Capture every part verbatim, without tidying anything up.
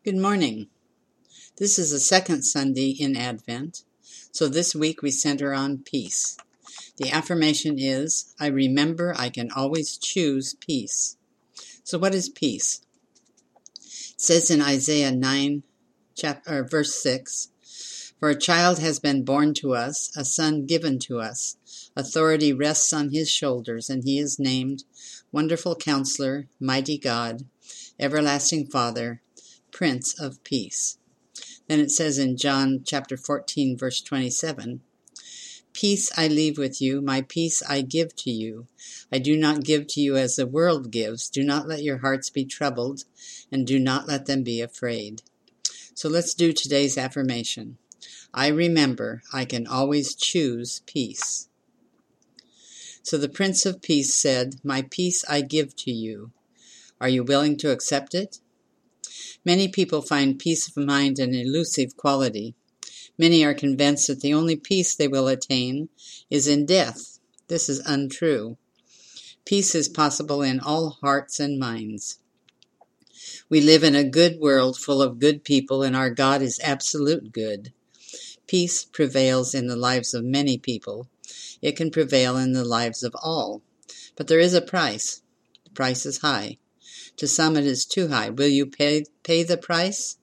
Good morning. This is the second Sunday in Advent, so this week we center on peace. The affirmation is, I remember I can always choose peace. So what is peace? It says in Isaiah nine, chapter, or verse six, For a child has been born to us, a son given to us. Authority rests on his shoulders, and he is named Wonderful Counselor, Mighty God, Everlasting Father, Prince of Peace. Then it says in John chapter fourteen, verse twenty-seven, Peace I leave with you, my peace I give to you. I do not give to you as the world gives. Do not let your hearts be troubled, and do not let them be afraid. So let's do today's affirmation. I remember I can always choose peace. So the Prince of Peace said, My peace I give to you. Are you willing to accept it? Many people find peace of mind an elusive quality. Many are convinced that the only peace they will attain is in death. This is untrue. Peace is possible in all hearts and minds. We live in a good world full of good people, and our God is absolute good. Peace prevails in the lives of many people. It can prevail in the lives of all. But there is a price. The price is high. To some it is too high. Will you pay, pay the price?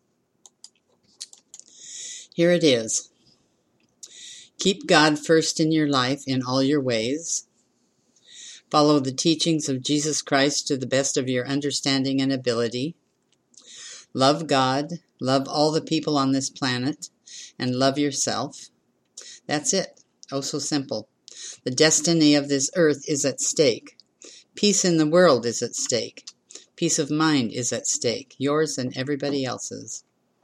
Here it is. Keep God first in your life in all your ways. Follow the teachings of Jesus Christ to the best of your understanding and ability. Love God, love all the people on this planet, and love yourself. That's it. Oh, so simple. The destiny of this earth is at stake. Peace in the world is at stake. Peace of mind is at stake, yours and everybody else's.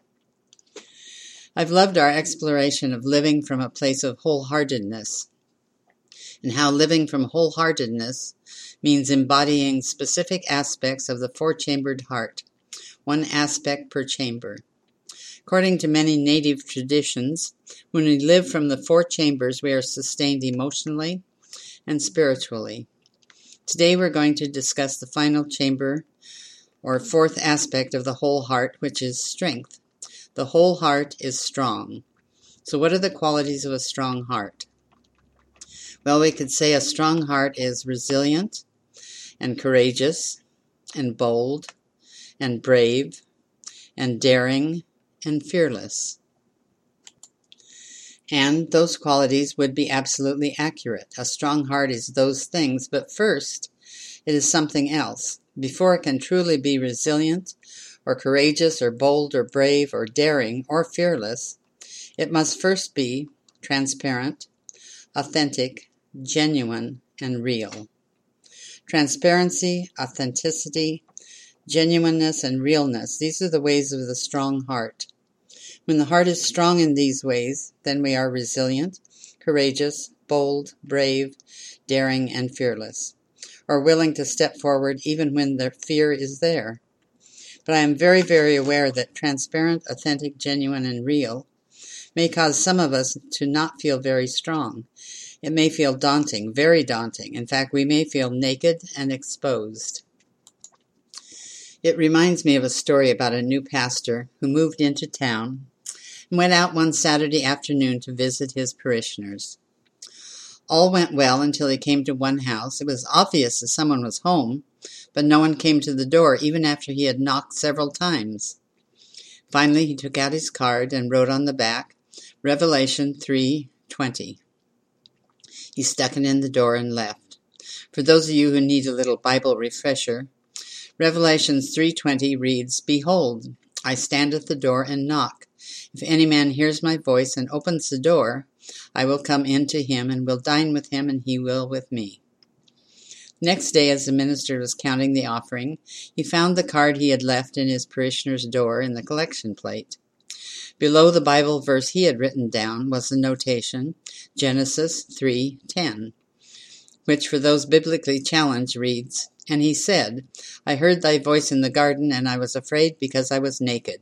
I've loved our exploration of living from a place of wholeheartedness, and how living from wholeheartedness means embodying specific aspects of the four-chambered heart, one aspect per chamber. According to many native traditions, when we live from the four chambers, we are sustained emotionally and spiritually. Today we're going to discuss the final chamber, or fourth aspect of the whole heart, which is strength. The whole heart is strong. So what are the qualities of a strong heart? Well, we could say a strong heart is resilient and courageous and bold and brave and daring and fearless. And those qualities would be absolutely accurate. A strong heart is those things, but first, it is something else. Before it can truly be resilient, or courageous, or bold, or brave, or daring, or fearless, it must first be transparent, authentic, genuine, and real. Transparency, authenticity, genuineness, and realness, these are the ways of the strong heart. When the heart is strong in these ways, then we are resilient, courageous, bold, brave, daring, and fearless, or willing to step forward even when the fear is there. But I am very, very aware that transparent, authentic, genuine, and real may cause some of us to not feel very strong. It may feel daunting, very daunting. In fact, we may feel naked and exposed. It reminds me of a story about a new pastor who moved into town and went out one Saturday afternoon to visit his parishioners. All went well until he came to one house. It was obvious that someone was home, but no one came to the door, even after he had knocked several times. Finally, he took out his card and wrote on the back, Revelation three twenty. He stuck it in the door and left. For those of you who need a little Bible refresher, Revelation three twenty reads, Behold, I stand at the door and knock. If any man hears my voice and opens the door, I will come in to him and will dine with him, and he will with me. Next day, as the minister was counting the offering, he found the card he had left in his parishioner's door in the collection plate. Below the Bible verse he had written down was the notation, Genesis three ten, which for those biblically challenged reads, And he said, I heard thy voice in the garden, and I was afraid because I was naked.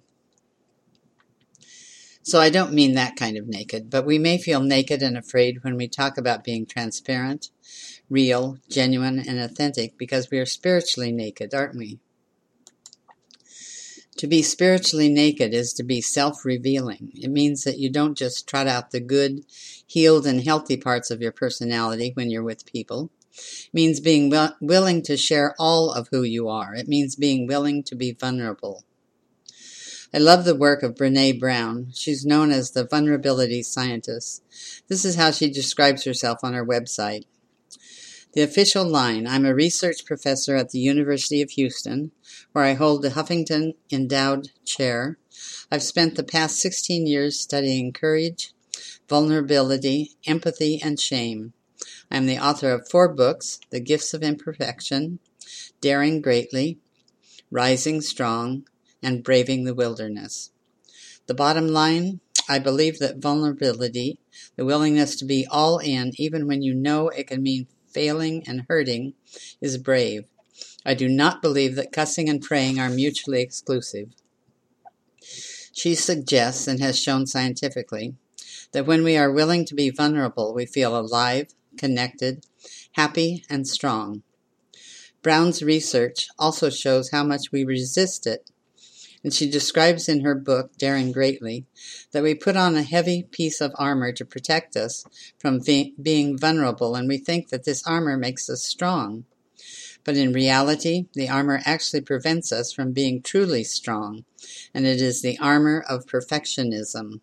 So I don't mean that kind of naked, but we may feel naked and afraid when we talk about being transparent, real, genuine, and authentic because we are spiritually naked, aren't we? To be spiritually naked is to be self-revealing. It means that you don't just trot out the good, healed, and healthy parts of your personality when you're with people. It means being will- willing to share all of who you are. It means being willing to be vulnerable. I love the work of Brené Brown. She's known as the vulnerability scientist. This is how she describes herself on her website. The official line: I'm a research professor at the University of Houston, where I hold the Huffington Endowed Chair. I've spent the past sixteen years studying courage, vulnerability, empathy, and shame. I am the author of four books: The Gifts of Imperfection, Daring Greatly, Rising Strong, and Braving the Wilderness. The bottom line: I believe that vulnerability, the willingness to be all in, even when you know it can mean failing and hurting, is brave. I do not believe that cussing and praying are mutually exclusive. She suggests, and has shown scientifically, that when we are willing to be vulnerable, we feel alive, connected, happy, and strong. Brown's research also shows how much we resist it, and she describes in her book, Daring Greatly, that we put on a heavy piece of armor to protect us from be- being vulnerable, and we think that this armor makes us strong. But in reality, the armor actually prevents us from being truly strong, and it is the armor of perfectionism.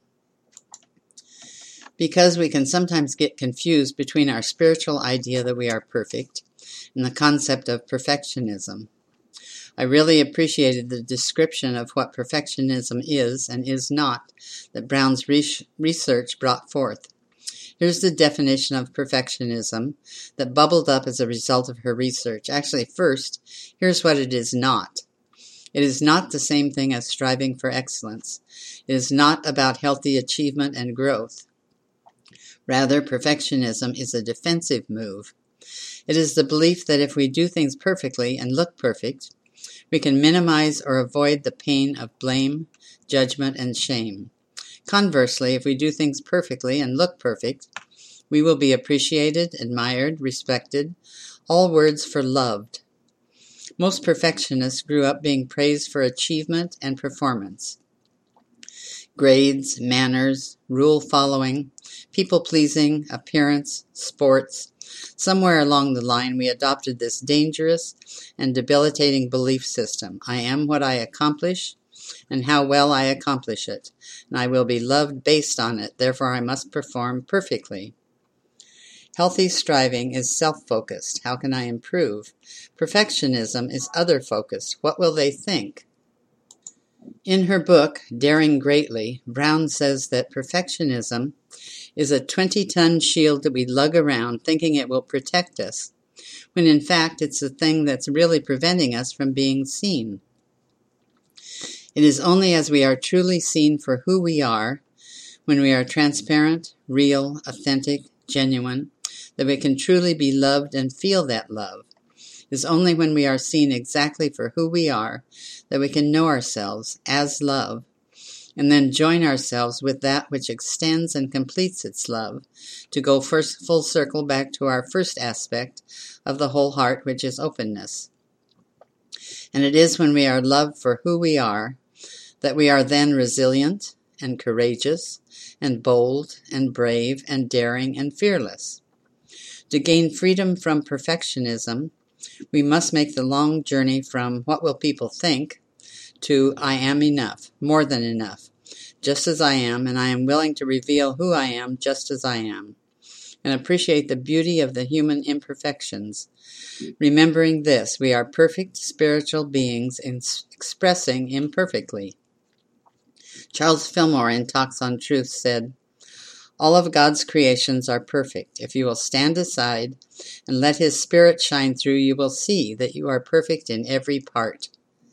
Because we can sometimes get confused between our spiritual idea that we are perfect and the concept of perfectionism. I really appreciated the description of what perfectionism is and is not that Brown's re- research brought forth. Here's the definition of perfectionism that bubbled up as a result of her research. Actually, first, here's what it is not. It is not the same thing as striving for excellence. It is not about healthy achievement and growth. Rather, perfectionism is a defensive move. It is the belief that if we do things perfectly and look perfect, we can minimize or avoid the pain of blame, judgment, and shame. Conversely, if we do things perfectly and look perfect, we will be appreciated, admired, respected, all words for loved. Most perfectionists grew up being praised for achievement and performance. Grades, manners, rule following, people-pleasing, appearance, sports. Somewhere along the line, we adopted this dangerous and debilitating belief system. I am what I accomplish and how well I accomplish it, and I will be loved based on it. Therefore, I must perform perfectly. Healthy striving is self-focused. How can I improve? Perfectionism is other-focused. What will they think? In her book, Daring Greatly, Brown says that perfectionism is a twenty-ton shield that we lug around thinking it will protect us, when in fact it's the thing that's really preventing us from being seen. It is only as we are truly seen for who we are, when we are transparent, real, authentic, genuine, that we can truly be loved and feel that love. It is only when we are seen exactly for who we are that we can know ourselves as love, and then join ourselves with that which extends and completes its love, to go first full circle back to our first aspect of the whole heart, which is openness. And it is when we are loved for who we are that we are then resilient and courageous and bold and brave and daring and fearless. To gain freedom from perfectionism, we must make the long journey from what will people think to I am enough, more than enough, just as I am, and I am willing to reveal who I am just as I am, and appreciate the beauty of the human imperfections. Remembering this, we are perfect spiritual beings in expressing imperfectly. Charles Fillmore in Talks on Truth said, all of God's creations are perfect. If you will stand aside and let His Spirit shine through, you will see that you are perfect in every part.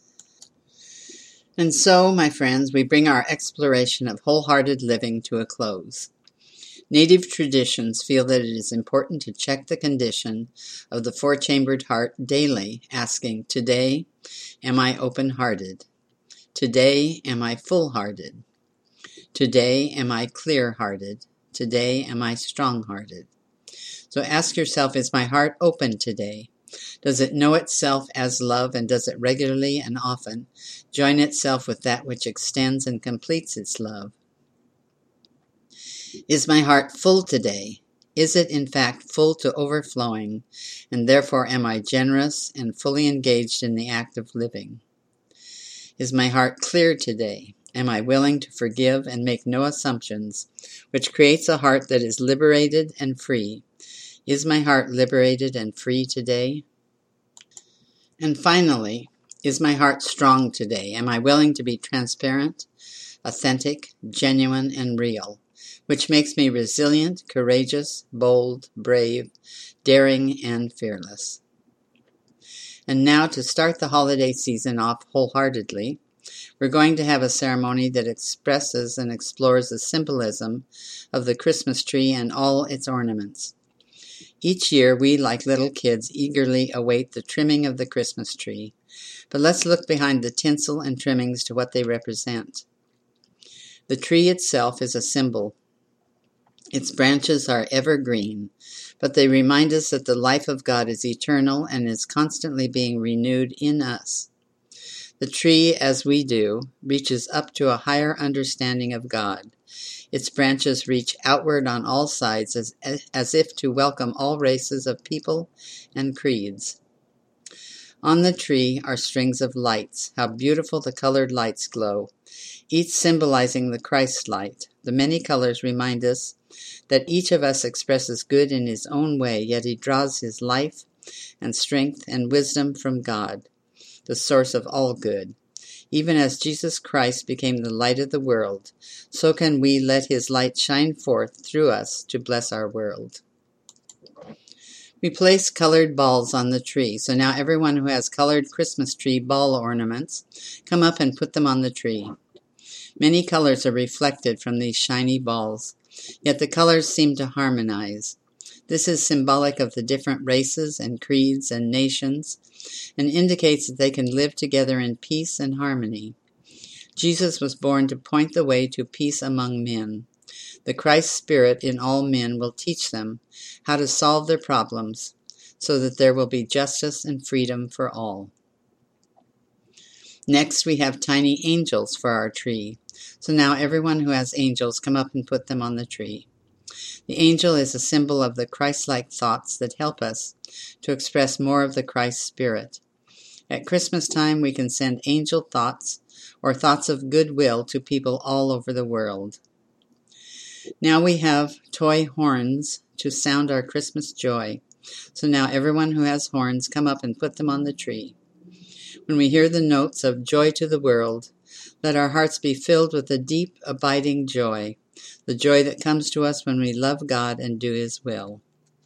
And so, my friends, we bring our exploration of wholehearted living to a close. Native traditions feel that it is important to check the condition of the four-chambered heart daily, asking, today, am I open-hearted? Today, am I full-hearted? Today, am I clear-hearted? Today, am I strong-hearted? So ask yourself, is my heart open today? Does it know itself as love, and does it regularly and often join itself with that which extends and completes its love? Is my heart full today? Is it in fact full to overflowing, and therefore am I generous and fully engaged in the act of living? Is my heart clear today? Am I willing to forgive and make no assumptions, which creates a heart that is liberated and free? Is my heart liberated and free today? And finally, is my heart strong today? Am I willing to be transparent, authentic, genuine, and real, which makes me resilient, courageous, bold, brave, daring, and fearless? And now, to start the holiday season off wholeheartedly, we're going to have a ceremony that expresses and explores the symbolism of the Christmas tree and all its ornaments. Each year, we, like little kids, eagerly await the trimming of the Christmas tree. But let's look behind the tinsel and trimmings to what they represent. The tree itself is a symbol. Its branches are evergreen, but they remind us that the life of God is eternal and is constantly being renewed in us. The tree, as we do, reaches up to a higher understanding of God. Its branches reach outward on all sides as, as if to welcome all races of people and creeds. On the tree are strings of lights. How beautiful the colored lights glow, each symbolizing the Christ light. The many colors remind us that each of us expresses good in his own way, yet he draws his life and strength and wisdom from God, the source of all good. Even as Jesus Christ became the light of the world, so can we let his light shine forth through us to bless our world. We place colored balls on the tree, so now everyone who has colored Christmas tree ball ornaments, come up and put them on the tree. Many colors are reflected from these shiny balls, yet the colors seem to harmonize. This is symbolic of the different races and creeds and nations, and indicates that they can live together in peace and harmony. Jesus was born to point the way to peace among men. The Christ Spirit in all men will teach them how to solve their problems so that there will be justice and freedom for all. Next, we have tiny angels for our tree. So now everyone who has angels, come up and put them on the tree. The angel is a symbol of the Christ-like thoughts that help us to express more of the Christ Spirit. At Christmas time, we can send angel thoughts or thoughts of goodwill to people all over the world. Now we have toy horns to sound our Christmas joy. So now everyone who has horns, come up and put them on the tree. When we hear the notes of joy to the world, let our hearts be filled with a deep, abiding joy, the joy that comes to us when we love God and do his will.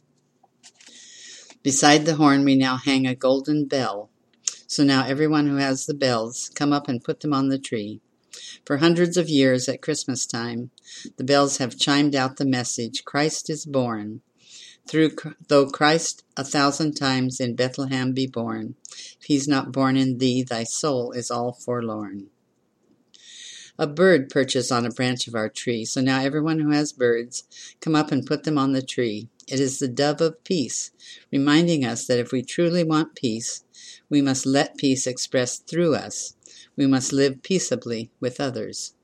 Beside the horn, we now hang a golden bell. So now everyone who has the bells, come up and put them on the tree. For hundreds of years at Christmas time, the bells have chimed out the message, Christ is born. Through, though Christ a thousand times in Bethlehem be born, if he's not born in thee, thy soul is all forlorn. A bird perches on a branch of our tree, so now everyone who has birds, come up and put them on the tree. It is the dove of peace, reminding us that if we truly want peace, we must let peace express through us. We must live peaceably with others.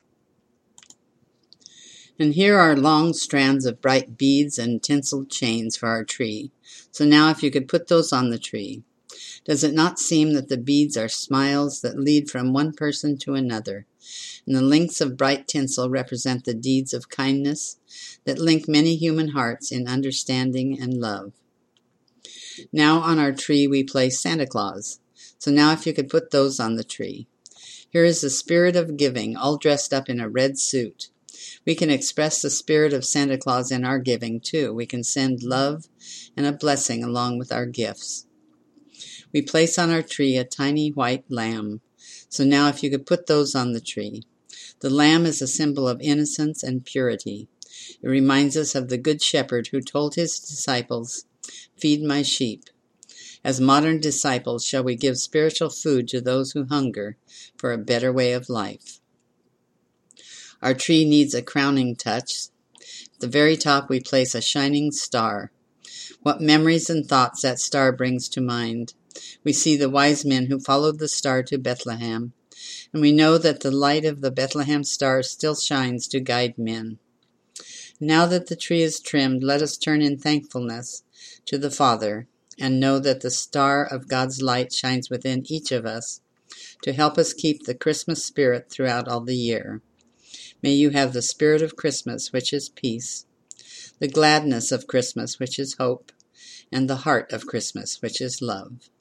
And here are long strands of bright beads and tinseled chains for our tree. So now if you could put those on the tree. Does it not seem that the beads are smiles that lead from one person to another, and the links of bright tinsel represent the deeds of kindness that link many human hearts in understanding and love? Now on our tree we place Santa Claus. So now if you could put those on the tree. Here is the spirit of giving, all dressed up in a red suit. We can express the spirit of Santa Claus in our giving, too. We can send love and a blessing along with our gifts. We place on our tree a tiny white lamb. So now if you could put those on the tree. The lamb is a symbol of innocence and purity. It reminds us of the Good Shepherd who told his disciples, "Feed my sheep." As modern disciples, shall we give spiritual food to those who hunger for a better way of life? Our tree needs a crowning touch. At the very top, we place a shining star. What memories and thoughts that star brings to mind. We see the wise men who followed the star to Bethlehem, and we know that the light of the Bethlehem star still shines to guide men. Now that the tree is trimmed, let us turn in thankfulness to the Father and know that the star of God's light shines within each of us to help us keep the Christmas spirit throughout all the year. May you have the spirit of Christmas, which is peace, the gladness of Christmas, which is hope, and the heart of Christmas, which is love.